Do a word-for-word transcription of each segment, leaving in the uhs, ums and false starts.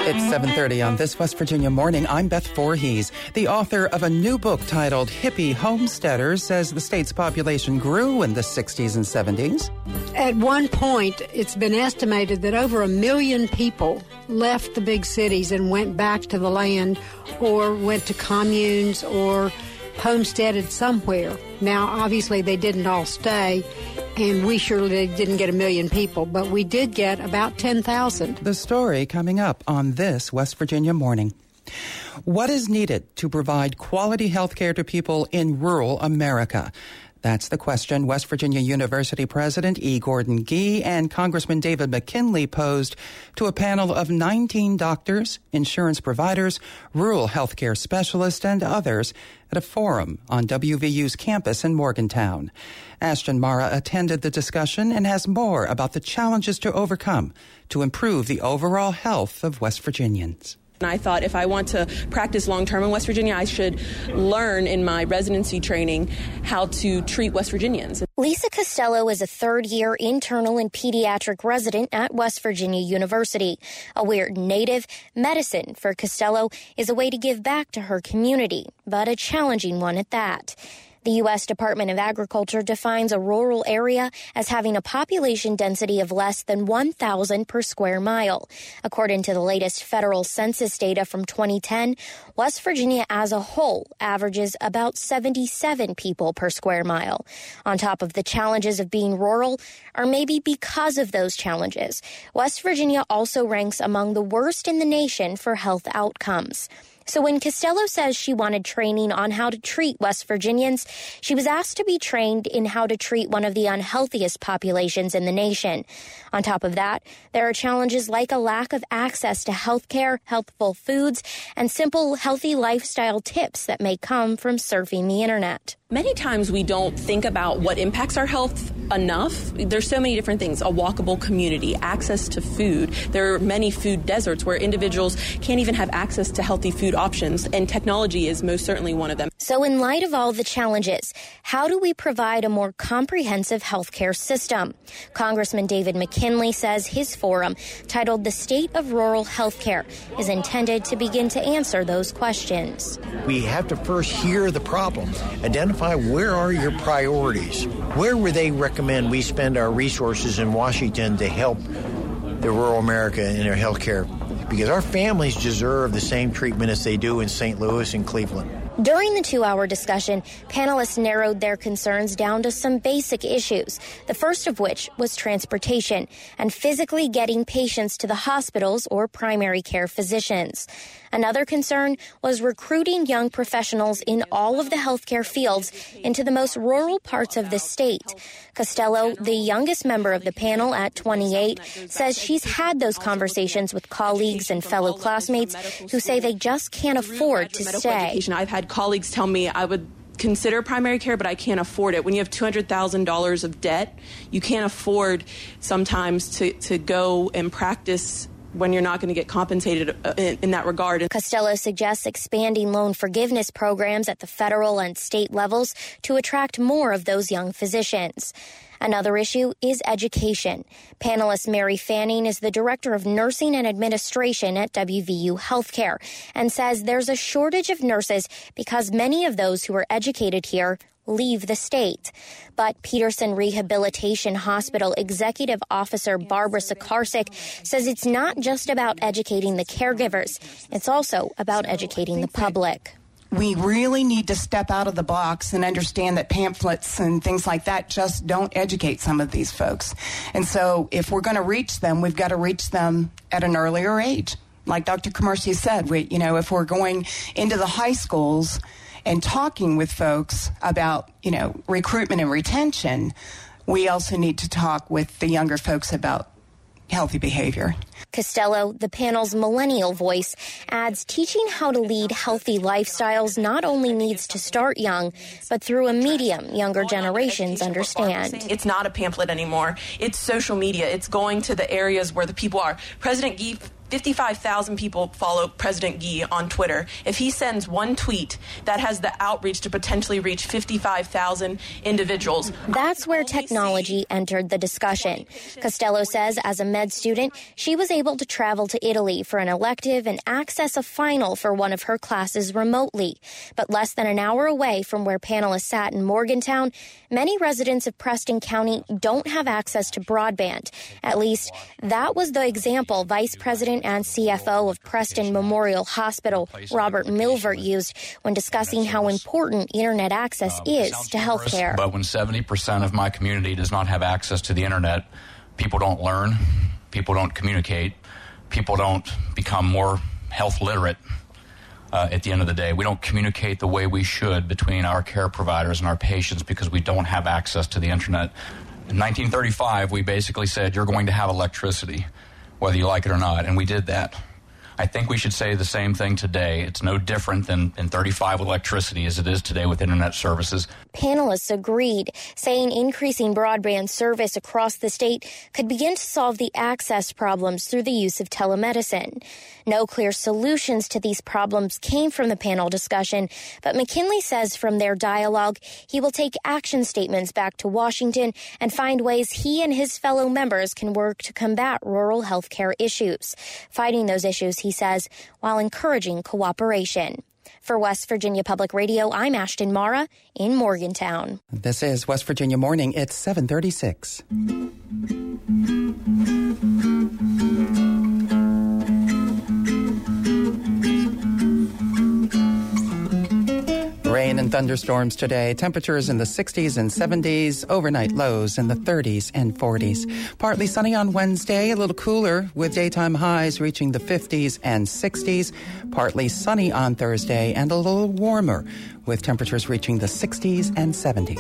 It's seven thirty on This West Virginia Morning. I'm Beth Voorhees. The author of a new book titled Hippie Homesteaders says the state's population grew in the sixties and seventies. At one point, it's been estimated that over a million people left the big cities and went back to the land or went to communes or homesteaded somewhere. Now, obviously, they didn't all stay, and we surely didn't get a million people, but we did get about ten thousand. The story coming up on This West Virginia Morning. What is needed to provide quality health care to people in rural America? That's the question West Virginia University President E. Gordon Gee and Congressman David McKinley posed to a panel of nineteen doctors, insurance providers, rural health care specialists, and others at a forum on W V U's campus in Morgantown. Ashton Mara attended the discussion and has more about the challenges to overcome to improve the overall health of West Virginians. And I thought if I want to practice long-term in West Virginia, I should learn in my residency training how to treat West Virginians. Lisa Costello is a third-year internal and pediatric resident at West Virginia University. A weird native, medicine for Costello is a way to give back to her community, but a challenging one at that. The U S Department of Agriculture defines a rural area as having a population density of less than one thousand per square mile. According to the latest federal census data from twenty ten, West Virginia as a whole averages about seventy-seven people per square mile. On top of the challenges of being rural, or maybe because of those challenges, West Virginia also ranks among the worst in the nation for health outcomes. So when Costello says she wanted training on how to treat West Virginians, she was asked to be trained in how to treat one of the unhealthiest populations in the nation. On top of that, there are challenges like a lack of access to health care, healthful foods, and simple, healthy lifestyle tips that may come from surfing the internet. Many times we don't think about what impacts our health enough. There's so many different things. A walkable community, access to food. There are many food deserts where individuals can't even have access to healthy food options, and technology is most certainly one of them. So in light of all the challenges, how do we provide a more comprehensive healthcare system? Congressman David McKinley says his forum, titled The State of Rural Healthcare, is intended to begin to answer those questions. We have to first hear the problems, identify where are your priorities. Where would they recommend we spend our resources in Washington to help the rural America in their health care? Because our families deserve the same treatment as they do in Saint Louis and Cleveland. During the two-hour discussion, panelists narrowed their concerns down to some basic issues, the first of which was transportation and physically getting patients to the hospitals or primary care physicians. Another concern was recruiting young professionals in all of the healthcare fields into the most rural parts of the state. Costello, the youngest member of the panel at twenty-eight, says she's had those conversations with colleagues and fellow classmates who say they just can't afford to stay. I've had colleagues tell me I would consider primary care, but I can't afford it. When you have two hundred thousand dollars of debt, you can't afford sometimes to, to go and practice when you're not going to get compensated in, in that regard. Costello suggests expanding loan forgiveness programs at the federal and state levels to attract more of those young physicians. Another issue is education. Panelist Mary Fanning is the director of nursing and administration at W V U Healthcare and says there's a shortage of nurses because many of those who are educated here leave the state. But Peterson Rehabilitation Hospital Executive Officer Barbara Sakarsik says it's not just about educating the caregivers. It's also about educating the public. We really need to step out of the box and understand that pamphlets and things like that just don't educate some of these folks. And so if we're going to reach them, we've got to reach them at an earlier age. Like Doctor Commercy said, we, you know, if we're going into the high schools and talking with folks about, you know, recruitment and retention, we also need to talk with the younger folks about healthy behavior. Costello, the panel's millennial voice, adds teaching how to lead healthy lifestyles not only needs to start young, but through a medium younger generations understand. It's not a pamphlet anymore. It's social media. It's going to the areas where the people are. President Gee fifty-five thousand people follow President Gee on Twitter. If he sends one tweet that has the outreach to potentially reach fifty-five thousand individuals. That's where technology entered the discussion. Costello says as a med student, she was able to travel to Italy for an elective and access a final for one of her classes remotely. But less than an hour away from where panelists sat in Morgantown, many residents of Preston County don't have access to broadband. At least that was the example Vice President and C F O of Preston Memorial Hospital, Robert Milvert, used when discussing how important internet access is to health care. But when seventy percent of my community does not have access to the internet, people don't learn, people don't communicate, people don't become more health literate. Uh, at the end of the day, we don't communicate the way we should between our care providers and our patients because we don't have access to the internet. In nineteen thirty-five, we basically said, you're going to have electricity, whether you like it or not, and we did that. I think we should say the same thing today. It's no different than in thirty-five with electricity as it is today with internet services. Panelists agreed, saying increasing broadband service across the state could begin to solve the access problems through the use of telemedicine. No clear solutions to these problems came from the panel discussion, but McKinley says from their dialogue, he will take action statements back to Washington and find ways he and his fellow members can work to combat rural health care issues. Fighting those issues, he says, while encouraging cooperation. For West Virginia Public Radio, I'm Ashton Mara in Morgantown. This is West Virginia Morning. It's seven thirty-six. Rain and thunderstorms today. Temperatures in the sixties and seventies. Overnight lows in the thirties and forties. Partly sunny on Wednesday. A little cooler with daytime highs reaching the fifties and sixties. Partly sunny on Thursday and a little warmer with temperatures reaching the sixties and seventies.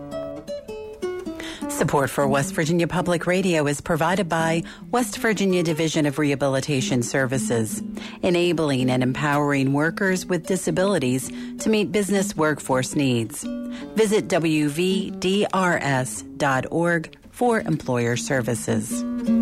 Support for West Virginia Public Radio is provided by West Virginia Division of Rehabilitation Services, enabling and empowering workers with disabilities to meet business workforce needs. Visit w v d r s dot org for employer services.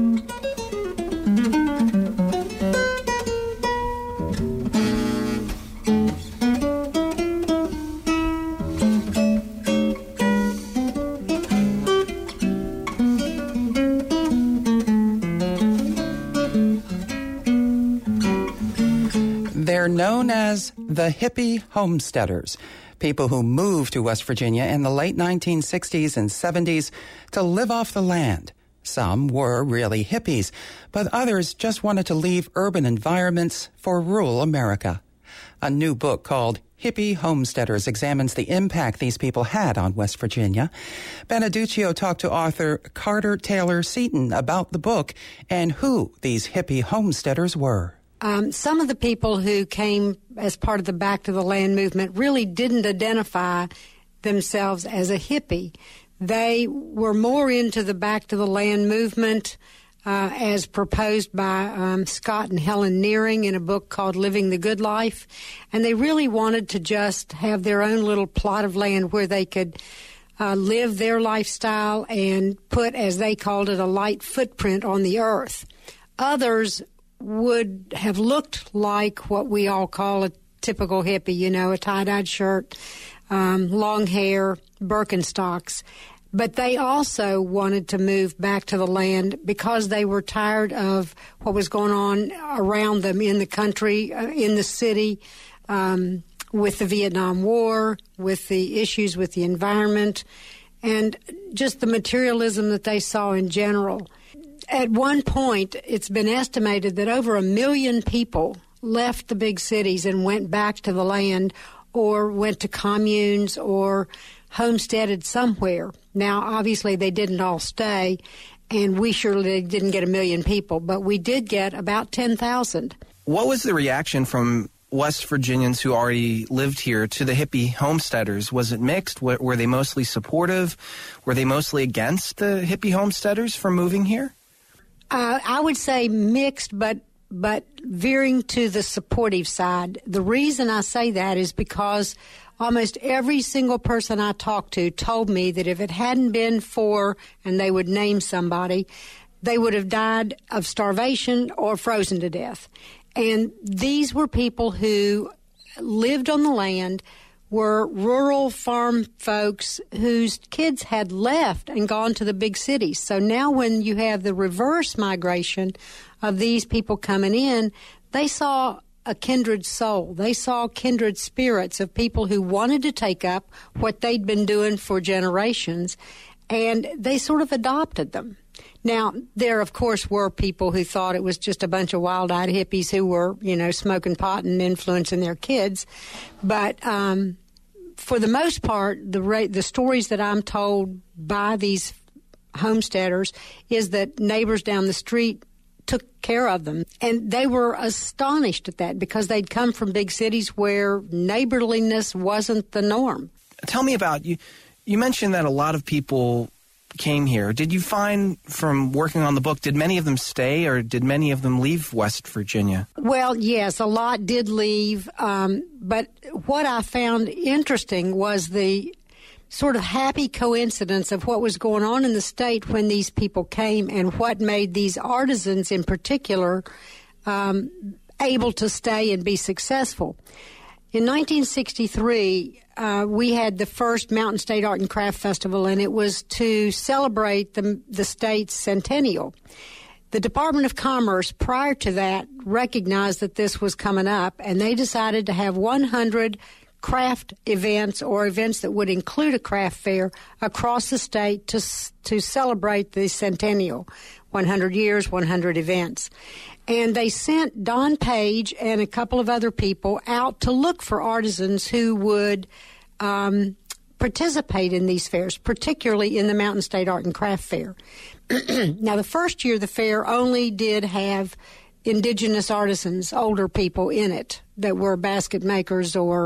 They're known as the hippie homesteaders, people who moved to West Virginia in the late nineteen sixties and seventies to live off the land. Some were really hippies, but others just wanted to leave urban environments for rural America. A new book called Hippie Homesteaders examines the impact these people had on West Virginia. Beneduccio talked to author Carter Taylor Seaton about the book and who these hippie homesteaders were. Um, some of the people who came as part of the Back to the Land movement really didn't identify themselves as a hippie. They were more into the Back to the Land movement uh, as proposed by um, Scott and Helen Nearing in a book called Living the Good Life. And they really wanted to just have their own little plot of land where they could uh, live their lifestyle and put, as they called it, a light footprint on the earth. Others would have looked like what we all call a typical hippie, you know, a tie-dyed shirt, um, long hair, Birkenstocks. But they also wanted to move back to the land because they were tired of what was going on around them in the country, uh, in the city, um, with the Vietnam War, with the issues with the environment, and just the materialism that they saw in general. At one point, it's been estimated that over a million people left the big cities and went back to the land or went to communes or homesteaded somewhere. Now, obviously, they didn't all stay, and we surely didn't get a million people, but we did get about ten thousand. What was the reaction from West Virginians who already lived here to the hippie homesteaders? Was it mixed? Were they mostly supportive? Were they mostly against the hippie homesteaders from moving here? Uh, I would say mixed, but but veering to the supportive side. The reason I say that is because almost every single person I talked to told me that if it hadn't been for, and they would name somebody, they would have died of starvation or frozen to death. And these were people who lived on the land, were rural farm folks whose kids had left and gone to the big cities. So now when you have the reverse migration of these people coming in, they saw a kindred soul. They saw kindred spirits of people who wanted to take up what they'd been doing for generations, and they sort of adopted them. Now, there, of course, were people who thought it was just a bunch of wild-eyed hippies who were, you know, smoking pot and influencing their kids. But um, for the most part, the ra- the stories that I'm told by these homesteaders is that neighbors down the street took care of them. And they were astonished at that because they'd come from big cities where neighborliness wasn't the norm. Tell me about, you, you mentioned that a lot of people came here. Did you find from working on the book, did many of them stay or did many of them leave West Virginia? Well, yes, a lot did leave. Um, but what I found interesting was the sort of happy coincidence of what was going on in the state when these people came and what made these artisans in particular um, able to stay and be successful. In nineteen sixty-three, uh, we had the first Mountain State Art and Craft Festival, and it was to celebrate the, the state's centennial. The Department of Commerce, prior to that, recognized that this was coming up, and they decided to have one hundred craft events or events that would include a craft fair across the state to to celebrate the centennial, one hundred years, one hundred events. And they sent Don Page and a couple of other people out to look for artisans who would um, participate in these fairs, particularly in the Mountain State Art and Craft Fair. Now, the first year, the fair only did have indigenous artisans, older people in it that were basket makers or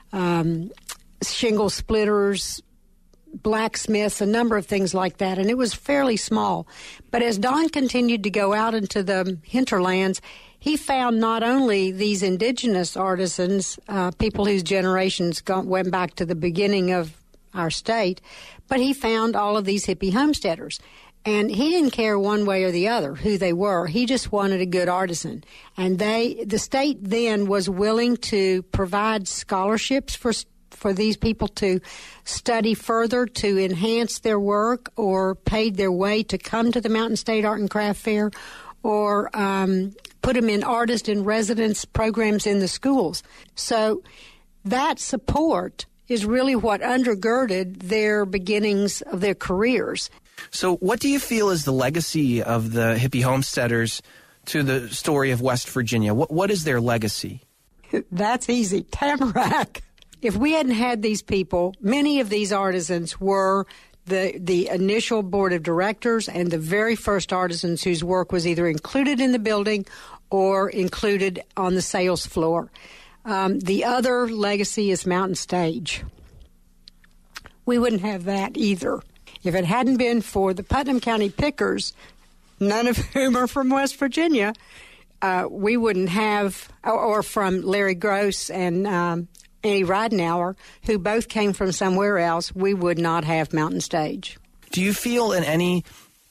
um, shingle splitters, blacksmiths, a number of things like that, and it was fairly small. But as Don continued to go out into the hinterlands, he found not only these indigenous artisans, uh, people whose generations got, went back to the beginning of our state, but he found all of these hippie homesteaders. And he didn't care one way or the other who they were. He just wanted a good artisan. And they, the state then was willing to provide scholarships for for these people to study further, to enhance their work, or paid their way to come to the Mountain State Art and Craft Fair, or um, put them in artist in residence programs in the schools. So that support is really what undergirded their beginnings of their careers. So what do you feel is the legacy of the hippie homesteaders to the story of West Virginia? What What is their legacy? That's easy. Tamarack. If we hadn't had these people, many of these artisans were the the initial board of directors and the very first artisans whose work was either included in the building or included on the sales floor. Um, the other legacy is Mountain Stage. We wouldn't have that either. If it hadn't been for the Putnam County Pickers, none of whom are from West Virginia, uh, we wouldn't have, or, or from Larry Gross and um, Annie Ridenauer, who both came from somewhere else, we would not have Mountain Stage. Do you feel in any,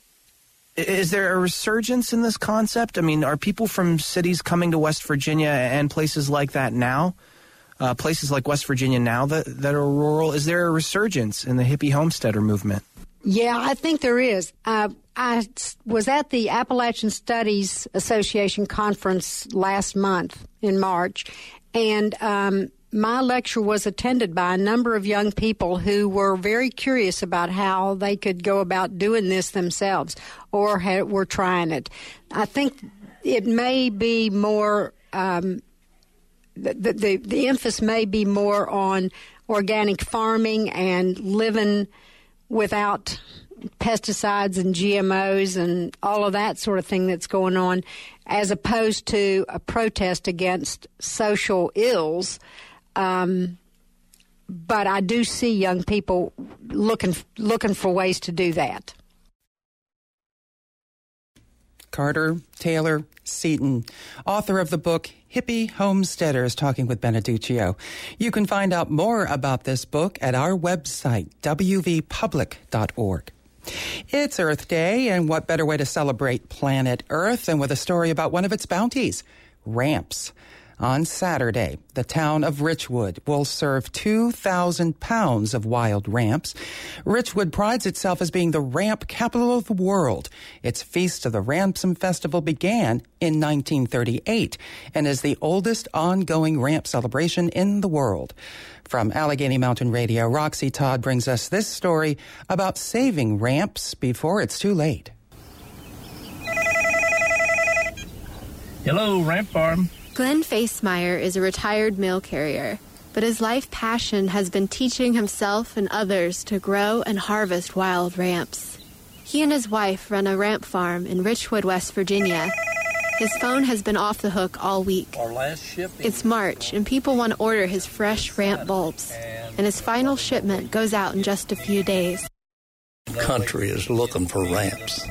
is there a resurgence in this concept? I mean, are people from cities coming to West Virginia and places like that now? Uh, places like West Virginia now that, that are rural? Is there a resurgence in the hippie homesteader movement? Yeah, I think there is. Uh, I was at the Appalachian Studies Association conference last month in March, and um, my lecture was attended by a number of young people who were very curious about how they could go about doing this themselves or had, were trying it. I think it may be more, um, the, the, the emphasis may be more on organic farming and living without pesticides and G M Os and all of that sort of thing that's going on, as opposed to a protest against social ills. Um, but I do see young people looking looking for ways to do that. Carter Taylor Seaton, author of the book Hippie Homesteaders, talking with Beneduccio. You can find out more about this book at our website, w v public dot org. It's Earth Day, and what better way to celebrate planet Earth than with a story about one of its bounties, ramps. On Saturday, the town of Richwood will serve two thousand pounds of wild ramps. Richwood prides itself as being the ramp capital of the world. Its Feast of the Ransom Festival began in nineteen thirty-eight and is the oldest ongoing ramp celebration in the world. From Allegheny Mountain Radio, Roxy Todd brings us this story about saving ramps before it's too late. Hello, Ramp Farm. Glenn Facemeyer is a retired mail carrier, but his life passion has been teaching himself and others to grow and harvest wild ramps. He and his wife run a ramp farm in Richwood, West Virginia. His phone has been off the hook all week. Our last shipping. It's March, and people want to order his fresh ramp bulbs, and his final shipment goes out in just a few days. The country is looking for ramps.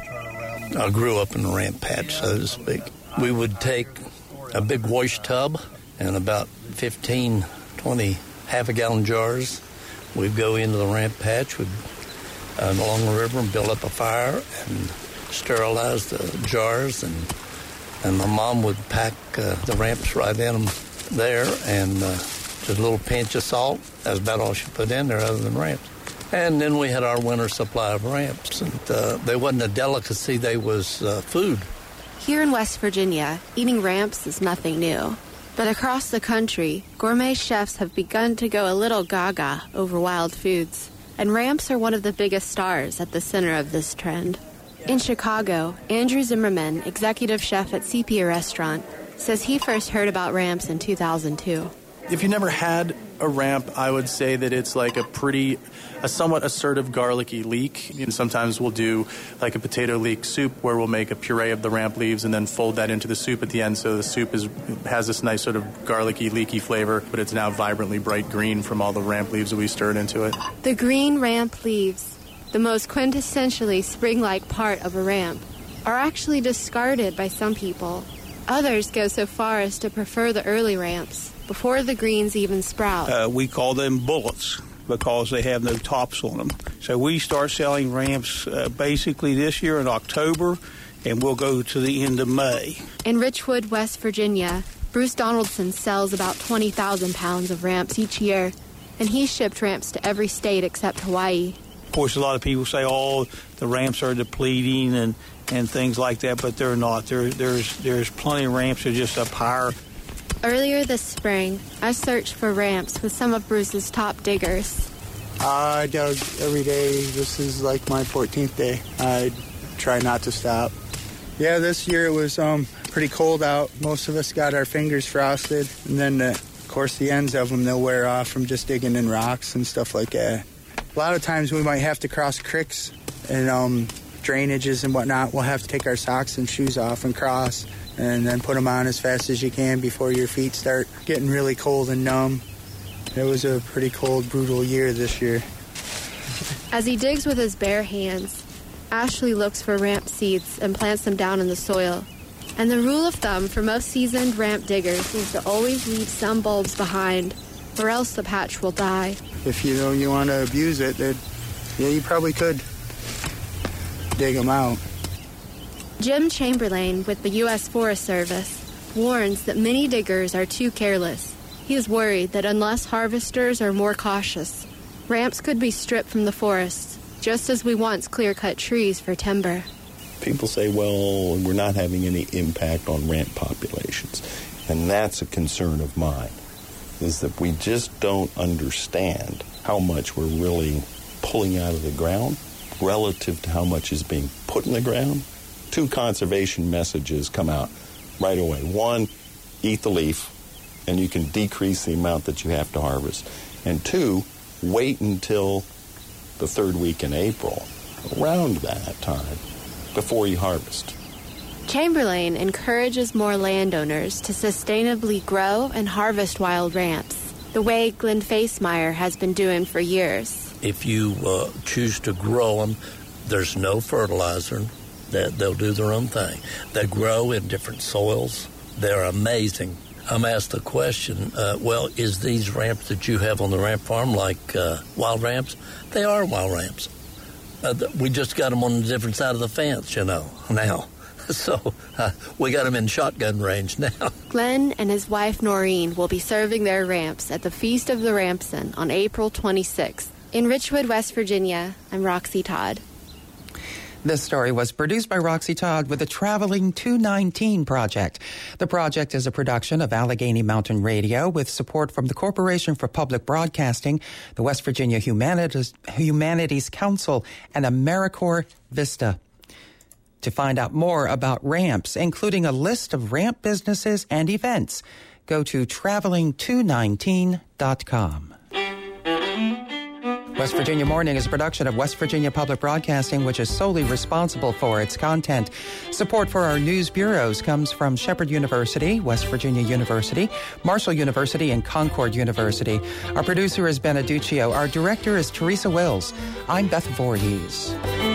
I grew up in a ramp patch, so to speak. We would take a big wash tub and about fifteen, twenty half-a-gallon jars. We'd go into the ramp patch we'd, uh, along the river and build up a fire and sterilize the jars. And, and my mom would pack uh, the ramps right in them there, and uh, just a little pinch of salt. That's about all she put in there other than ramps. And then we had our winter supply of ramps. And uh, they wasn't a delicacy, they was uh, food. Here in West Virginia, eating ramps is nothing new. But across the country, gourmet chefs have begun to go a little gaga over wild foods. And ramps are one of the biggest stars at the center of this trend. In Chicago, Andrew Zimmerman, executive chef at Sepia Restaurant, says he first heard about ramps in two thousand two. If you never had a ramp, I would say that it's like a pretty, a somewhat assertive garlicky leek. And sometimes we'll do like a potato leek soup where we'll make a puree of the ramp leaves and then fold that into the soup at the end. So the soup is has this nice sort of garlicky, leaky flavor, but it's now vibrantly bright green from all the ramp leaves that we stirred into it. The green ramp leaves, the most quintessentially spring-like part of a ramp, are actually discarded by some people. Others go so far as to prefer the early ramps, before the greens even sprout. Uh, we call them bullets because they have no tops on them. So we start selling ramps uh, basically this year in October, and we'll go to the end of May. In Richwood, West Virginia, Bruce Donaldson sells about twenty thousand pounds of ramps each year, and he's shipped ramps to every state except Hawaii. Of course, a lot of people say, oh, the ramps are depleting and, and things like that, but they're not. There, there's, there's plenty of ramps that are just up higher. Earlier this spring, I searched for ramps with some of Bruce's top diggers. I dug every day. This is like my fourteenth day. I try not to stop. Yeah, this year it was um, pretty cold out. Most of us got our fingers frosted. And then, uh, of course, the ends of them, they'll wear off from just digging in rocks and stuff like that. A lot of times we might have to cross creeks and um, drainages and whatnot. We'll have to take our socks and shoes off and cross, and then put them on as fast as you can before your feet start getting really cold and numb. It was a pretty cold, brutal year this year. As he digs with his bare hands, Ashley looks for ramp seeds and plants them down in the soil. And the rule of thumb for most seasoned ramp diggers is to always leave some bulbs behind, or else the patch will die. If you know you want to abuse it, then yeah, you probably could dig them out. Jim Chamberlain with the U S Forest Service warns that many diggers are too careless. He is worried that unless harvesters are more cautious, ramps could be stripped from the forests, just as we once clear-cut trees for timber. People say, well, we're not having any impact on ramp populations, and that's a concern of mine, is that we just don't understand how much we're really pulling out of the ground relative to how much is being put in the ground. Two conservation messages come out right away. One, eat the leaf, and you can decrease the amount that you have to harvest. And two, wait until the third week in April, around that time, before you harvest. Chamberlain encourages more landowners to sustainably grow and harvest wild ramps, the way Glenn Facemeyer has been doing for years. If you uh, choose to grow them, there's no fertilizer. They, they'll do their own thing. They grow in different soils. They're amazing. I'm asked the question, uh, well, is these ramps that you have on the ramp farm like uh, wild ramps? They are wild ramps. Uh, we just got them on a different side of the fence, you know, now. So uh, we got them in shotgun range now. Glenn and his wife Noreen will be serving their ramps at the Feast of the Rampson on April twenty-sixth. In Richwood, West Virginia, I'm Roxy Todd. This story was produced by Roxy Todd with the Traveling two nineteen Project. The project is a production of Allegheny Mountain Radio with support from the Corporation for Public Broadcasting, the West Virginia Humanities, Humanities Council, and AmeriCorps Vista. To find out more about ramps, including a list of ramp businesses and events, go to traveling two nineteen dot com. West Virginia Morning is a production of West Virginia Public Broadcasting, which is solely responsible for its content. Support for our news bureaus comes from Shepherd University, West Virginia University, Marshall University, and Concord University. Our producer is Ben Aduccio. Our director is Teresa Wills. I'm Beth Voorhees.